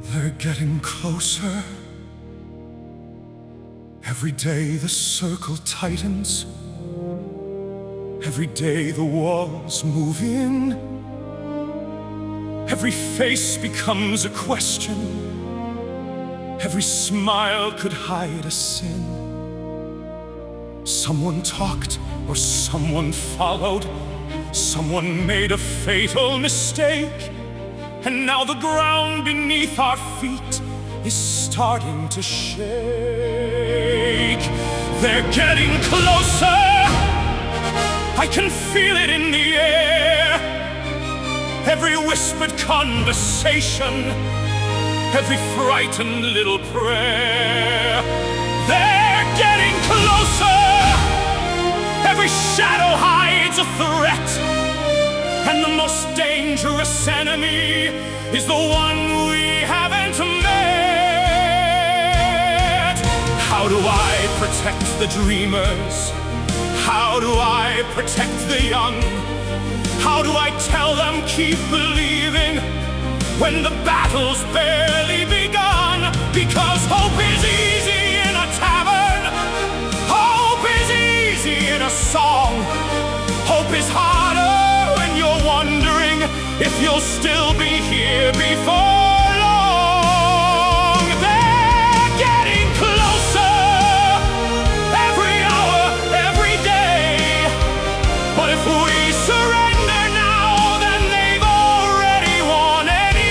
They're getting closer. Every day the circle tightens. Every day the walls move in. Every face becomes a question. Every smile could hide a sin. Someone talked or someone followed. Someone made a fatal mistake. And now the ground beneath our feet is starting to shake. They're getting closer. I can feel it in the air. Every whispered conversation, every frightened little prayer. They're getting closer. Every shadow hides a threat, and the most dangerous enemy is the one we haven't met. How do I protect the dreamers? How do I protect the young? How do I tell them keep believing when the battle's barely begun? Because hope is easy in a tavern. Hope is easy in a song. Hope is harder when you're wondering if you'll still be here before long. They're getting closer, every hour, every day. But if we surrender now, then they've already won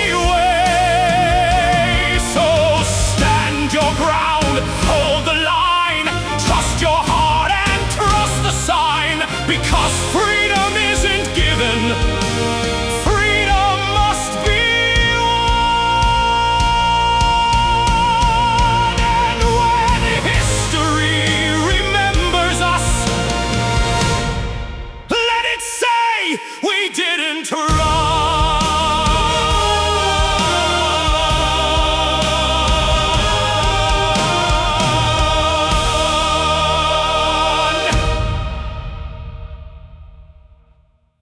anyway. So stand your ground, hold the line, trust your heart and trust the sign. Because freedom isn't given, freedom must be won. And when history remembers us, let it say we didn't